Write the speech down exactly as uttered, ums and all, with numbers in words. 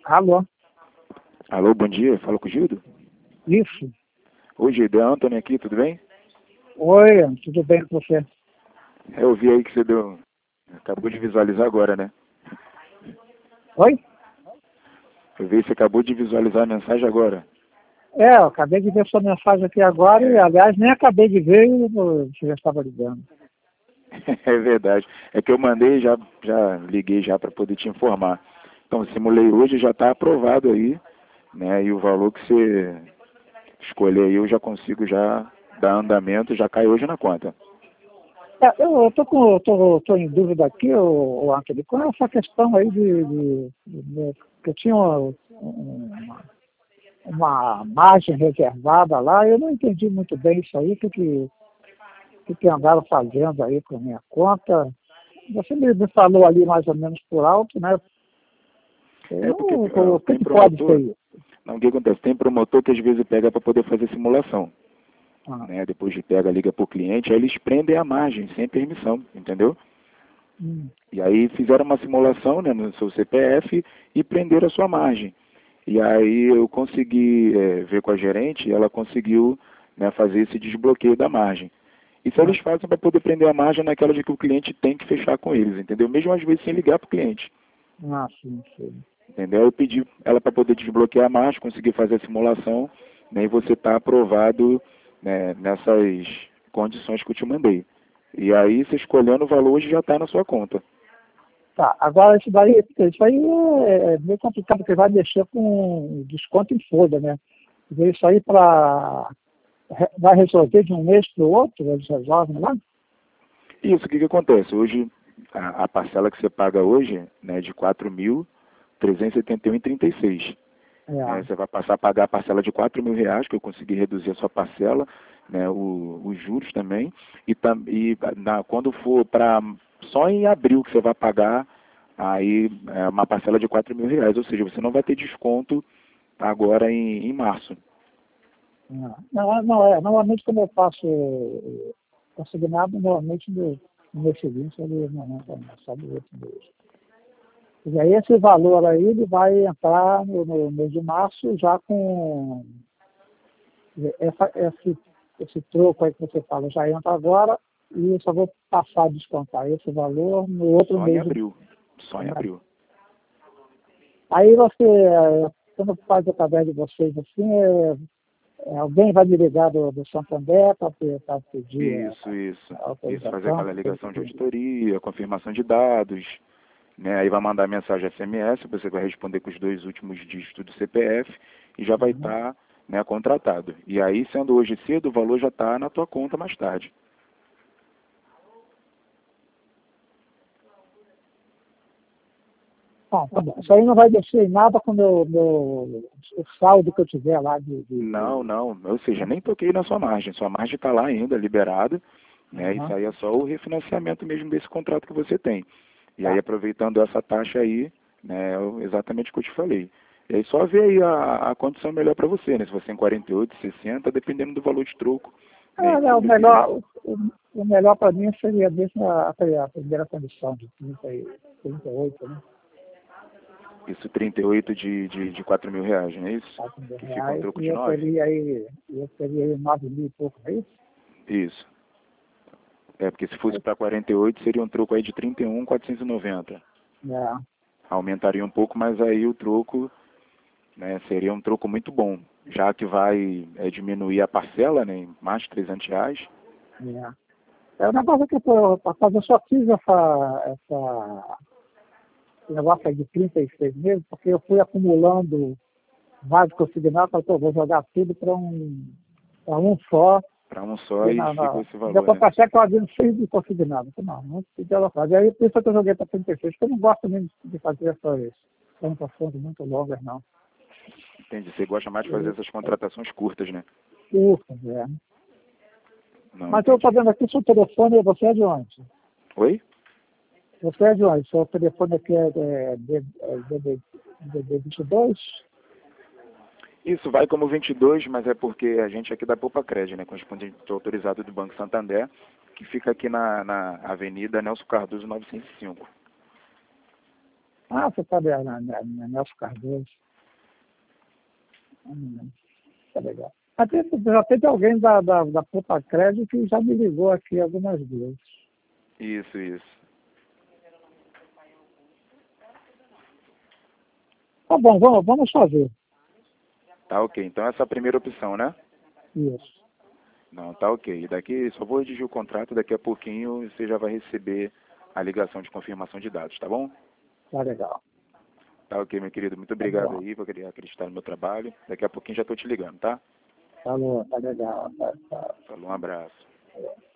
Alô? Alô, bom dia, fala com o Gildo? Isso. Oi, Gildo, é Antônio aqui, tudo bem? Oi, tudo bem com você? Eu vi aí que você deu... acabou de visualizar agora, né? Oi? Eu vi que você acabou de visualizar a mensagem agora. É, eu acabei de ver sua mensagem aqui agora e, aliás, nem acabei de ver e você já estava ligando. É verdade. É que eu mandei, já, já liguei já para poder te informar. Então, simulei hoje, já está aprovado aí, né? E o valor que você escolher aí, eu já consigo já dar andamento, já cai hoje na conta. É, eu eu tô, com, eu tô, tô em dúvida aqui, o, o Anthony, com essa questão aí de, de, de que eu tinha uma, uma, uma margem reservada lá, eu não entendi muito bem isso aí, o que, que, que, que andaram fazendo aí com a minha conta. Você me, me falou ali mais ou menos por alto, né? É porque O, ó, o que, tem que pode ser promotor, isso? não, o que acontece? Tem promotor que às vezes pega para poder fazer simulação. Ah, Né? Depois de pega, liga para o cliente, aí eles prendem a margem, sem permissão, entendeu? hum. E aí fizeram uma simulação, né, no seu C P F e prenderam a sua margem. E aí eu consegui é, ver com a gerente e ela conseguiu, né, fazer esse desbloqueio da margem. Isso Ah, eles fazem para poder prender a margem naquela de que o cliente tem que fechar com eles, entendeu? Mesmo às vezes sem ligar para o cliente. ah, sim, sim. Entendeu? Eu pedi ela para poder desbloquear a margem, conseguir fazer a simulação, né, e você está aprovado, né, nessas condições que eu te mandei. E aí, você escolhendo o valor, hoje já está na sua conta. Tá, agora isso daí, isso aí é, é meio complicado, porque vai mexer com desconto em folha, né? Porque isso aí pra, vai resolver de um mês para o outro, eles resolvem lá? Isso, o que, que acontece? Hoje, a, a parcela que você paga hoje, né, é de quatro mil trezentos e setenta e um reais e trinta e seis. Né, você É. vai passar a pagar a parcela de quatro mil reais, que eu consegui reduzir a sua parcela, né, o, os juros também, e, tam, e na, quando for para só em abril que você vai pagar, aí é uma parcela de quatro mil reais, ou seja, você não vai ter desconto agora em, em março. Não, não, não, é, normalmente quando eu faço eh, consignado, normalmente no, no mês seguinte ele não entra, não, só no outro mês. E aí esse valor aí ele vai entrar no, no mês de março já com essa, esse, esse troco aí que você fala, já entra agora e eu só vou passar a descontar esse valor no outro Só em mês de abril. Só em março. abril. Aí você, eh, quando faz através de vocês assim, é, é, alguém vai me ligar do, do Santander para pedir a, Isso, isso. a Isso, fazer autorização. aquela ligação de auditoria, confirmação de dados, né? Aí vai mandar mensagem S M S, você vai responder com os dois últimos dígitos do C P F e já vai Uhum. estar, né, contratado. E aí, sendo hoje cedo, o valor já está na tua conta mais tarde. Bom, tá bom. Isso aí não vai mexer em nada com o meu, meu, o saldo que eu tiver lá de... de, Não, de não. Ou seja, né? nem toquei na sua margem. Sua margem está lá ainda, liberada, né? Isso Uhum. aí é só o refinanciamento mesmo desse contrato que você tem. E aí, Tá. aproveitando essa taxa aí, né, é exatamente o que eu te falei. E aí só ver aí a, a condição melhor para você, né? Se você em quarenta e oito, sessenta, dependendo do valor de troco, né, É, que né, você o preferir. melhor, o, o melhor para mim seria mesmo a, a primeira condição de trinta e, trinta e oito, né? Isso, trinta e oito de, de, de quatro mil reais, não é isso? quatro mil Que fica um reais, troco e de eu nove? teria aí, eu teria aí nove mil e pouco, é isso? Isso. É, porque se fosse para quarenta e oito, seria um troco aí de trinta e um mil quatrocentos e noventa. É, Aumentaria um pouco, mas aí o troco, né, seria um troco muito bom, já que vai é, diminuir a parcela, né, em mais de trezentos reais. é. É o negócio que eu tô, rapaz, eu só fiz essa, essa, esse negócio aí de trinta e seis meses, porque eu fui acumulando vários consignados, falei, pô, vou jogar tudo para um, para um só, Para um só e e na, ficou na, esse já valor, estou né? com a cheque havendo seis de consignado. Não, não pedi ela fazer. Aí por isso que eu joguei para trinta e seis, porque eu não gosto mesmo de fazer essas contratações muito longas, não. Entende? Você gosta mais de fazer Eu, essas contratações curtas, né? curto, é. Não, Mas eu estou entendi. vendo aqui seu telefone, você é de onde? Oi? Você é de onde? Seu telefone aqui é, é, D D vinte e dois? Isso vai como vinte e dois, mas é porque a gente é aqui da Poupa Crédito, né? Correspondente autorizado do Banco Santander, que fica aqui na, na Avenida Nelson Cardoso novecentos e cinco. Ah, você está na, na, na Nelson Cardoso. Hum, tá legal. Até, já teve alguém da, da, da Puta Crédito que já me ligou aqui algumas vezes. Isso, isso. Tá bom, vamos, vamos fazer. Tá ok. Então essa é a primeira opção, né? Isso. Não, tá ok. Daqui, só vou redigir o contrato, daqui a pouquinho você já vai receber a ligação de confirmação de dados, tá bom? Tá legal. Tá ok, meu querido. Muito Tá obrigado bom. aí por querer acreditar no meu trabalho. Daqui a pouquinho já tô te ligando, tá? Falou, tá legal. Tá, tá. Falou, um abraço.